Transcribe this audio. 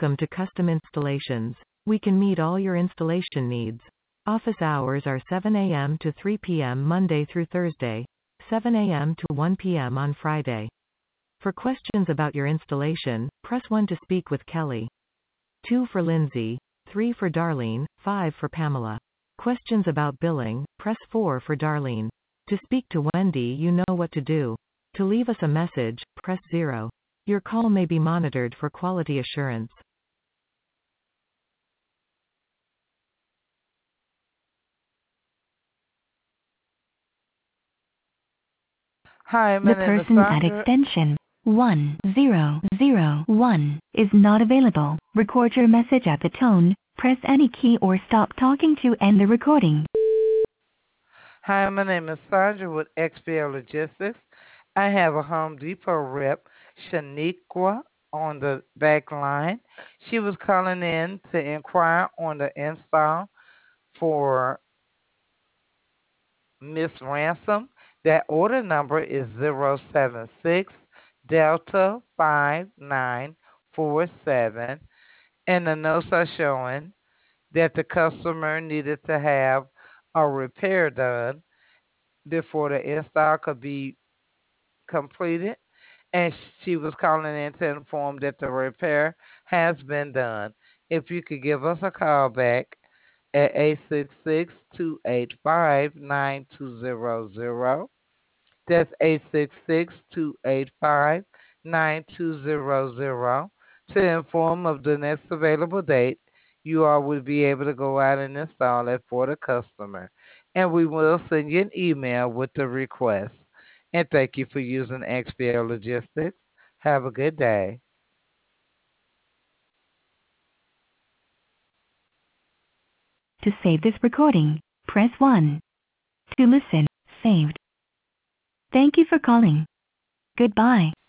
Welcome to Custom Installations. We can meet all your installation needs. Office hours are 7 a.m. to 3 p.m. Monday through Thursday, 7 a.m. to 1 p.m. on Friday. For questions about your installation, press 1 to speak with Kelly. 2 for Lindsay, 3 for Darlene, 5 for Pamela. Questions about billing, press 4 for Darlene. To speak to Wendy, you know what to do. To leave us a message, press 0. Your call may be monitored for quality assurance. Hi, my The name is person at Sandra. extension 1001 is not available. Record your message at the tone. Press any key or stop talking to end the recording. Hi, my name is Sandra with XPL Logistics. I have a Home Depot rep, Shaniqua, on the back line. She was calling in to inquire on the install for Miss Ransom. That order number is 076 Delta 5947, and the notes are showing that the customer needed to have a repair done before the install could be completed, and she was calling in to inform that the repair has been done. If you could give us a call back at 866-285-9200. That's 866-285-9200 to inform of the next available date you all will be able to go out and install it for the customer. And we will send you an email with the request. And thank you for using XPL Logistics. Have a good day. To save this recording, press 1. To listen, saved. Thank you for calling. Goodbye.